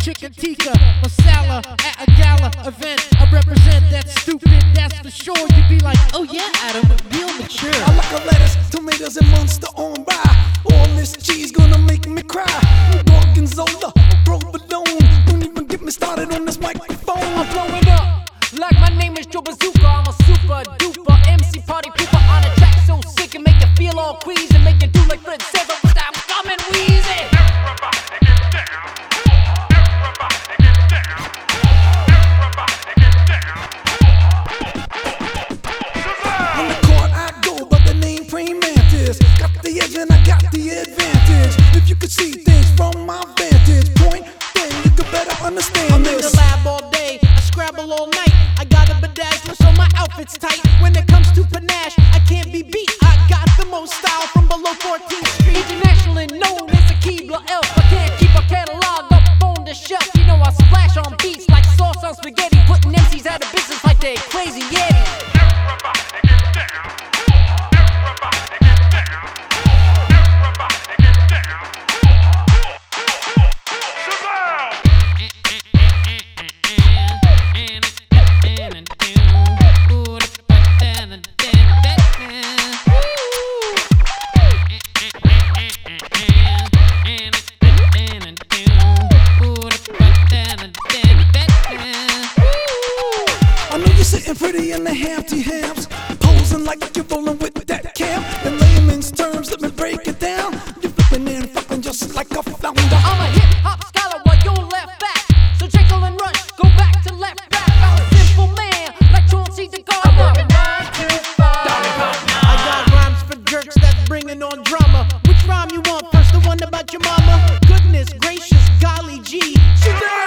chicken tikka masala at a gala event. I represent that stupid, that's for sure. You be like, oh yeah, Adam, real mature. I like a lettuce, tomatoes, and monster on rye. All this cheese gonna make me cry. Gorgonzola, provolone. Don't even get me started on this microphone. I'm blowing up like my name is Joe Bazooka. I'm a super duper MC party pooper on a track so sick and make you feel all queasy and make you do like Fred Sever without coming wheezy. On the court I go by the name Praying Mantis. Got the edge and I got the advantage. If you could see things from my vantage point, then you could better understand I'm this. in the lab all day, I scrabble all night. I got a bedazzler so my outfit's tight. When it comes to panache, I can't be beat. I got the most style from below 14th Street. Internationally known as a Keebler elf. I can't keep a catalog up on the shelf. You know I splash on beats like sauce on spaghetti, putting MCs out of business like they crazy Yeti. Sitting pretty in the Hampty Hams, posing like you're rolling with that cam. In layman's terms, let me break it down. You're flipping and flipping just like a flounder. I'm a hip-hop scholar while you're left back. So Jekyll and Rush, go back to left back. I'm a simple man, like Chauncey the Gardner. I got rhymes for jerks that's bringing on drama. Which rhyme you want first, the one about your mama? Goodness gracious, golly gee.